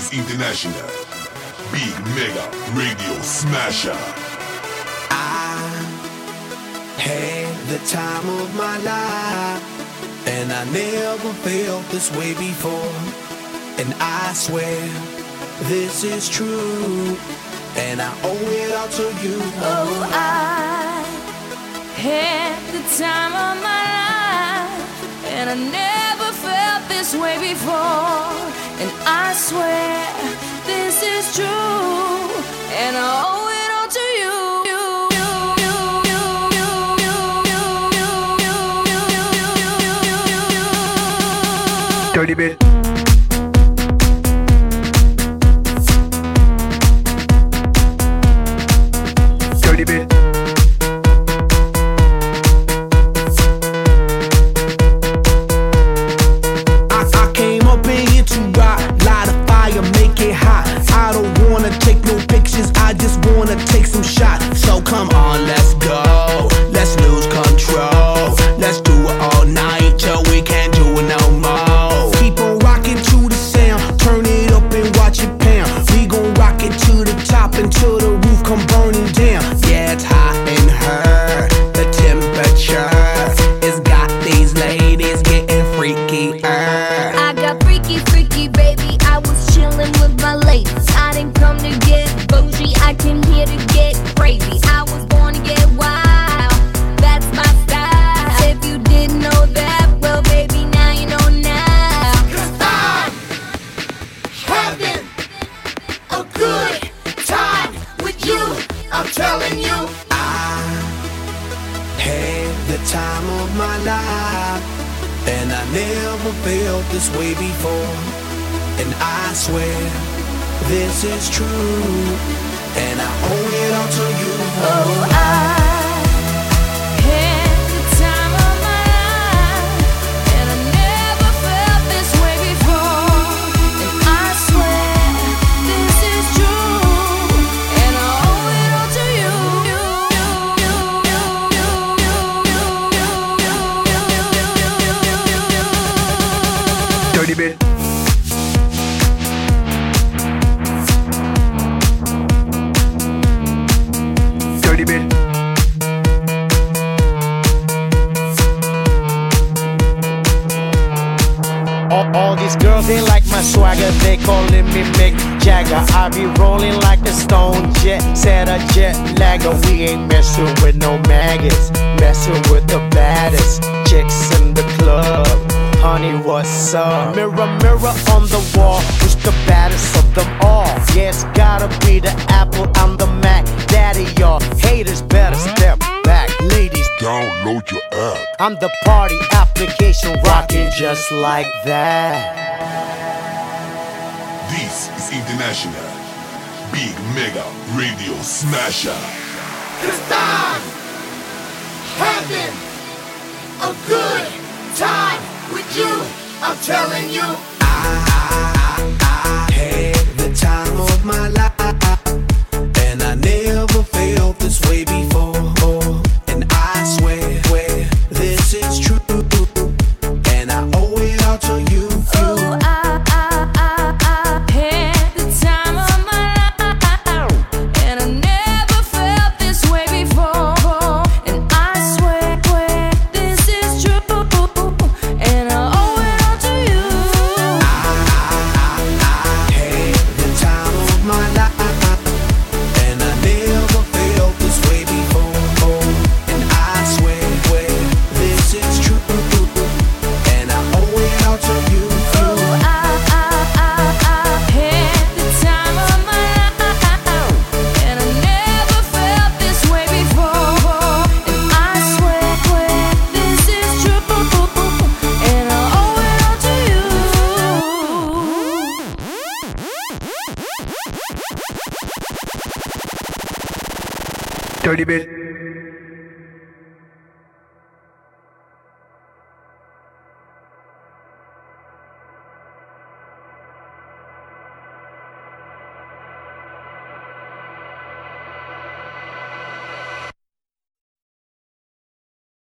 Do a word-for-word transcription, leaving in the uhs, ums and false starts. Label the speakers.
Speaker 1: is International Big Mega Radio Smasher.
Speaker 2: I had the time of my life, and I never felt this way before. And I swear this is true, and I owe it all to you.
Speaker 3: Oh, I had the time of my life, and I never felt this way before. And I swear this is true, and I owe it all to you.
Speaker 4: Dirty bit. Dirty bit.
Speaker 2: I, I came up in here to rock, light a fire, make it hot. I don't wanna take no pictures, I just wanna take some shots. So come on, let's go, let's lose control. Let's do it all night till we can't do it no more. Keep on rocking to the sound, turn it up and watch it pound. We gon' rock it to the top until the roof come burning down. Yeah, it's hot in her, the temperature it's got these ladies getting freaky.
Speaker 3: I got freaky, freaky, baby. I was chillin' with my ladies. I didn't come to get bougie, I came here to get crazy. I was born to get wild, that's my style. If you didn't know that, well, baby, now you know now. 'Cause I'm having a good time with you, I'm telling you.
Speaker 2: I had the time of my life, and I never felt this way before. And I swear this is true, and I owe it all to you.
Speaker 3: Oh, I had the time of my life, and I never felt this way before. And I swear this is true, and I owe it all to you.
Speaker 4: Dirty bit. Dirty bit.
Speaker 5: All, all these girls, they like my swagger, they calling me Mick Jagger. I be rolling like a stone jet, set a jet lagger. We ain't messing with no maggots, messing with the baddest chicks in the club. Honey, what's up? Mirror, mirror on the wall, who's the baddest of them all? Yeah, it's gotta be the Apple, I'm the Mac. Daddy, y'all haters better step back. Ladies,
Speaker 1: Download your app.
Speaker 5: I'm the party application rocking just like that.
Speaker 1: This is International Big Mega Radio Smasher.
Speaker 3: 'Cause I'm having a good time with you, I'm telling you.
Speaker 2: I, I, I had the time of my life, and I never felt this way before. And I swear, swear this is true, and I owe it all to you.
Speaker 3: Oh, I, I, I, I had the time of my life, and I never felt this way before. And I swear, swear this is true, and I owe it all to you.
Speaker 2: I, I, I had the time of my life, and I never felt this way before. And I swear, swear this is true, and I owe it all to you.
Speaker 3: Oh, I, I, I, I had the time of my life, and I never felt this way before. And I swear, swear this is true, and I owe it all to you.
Speaker 4: Dirty bit.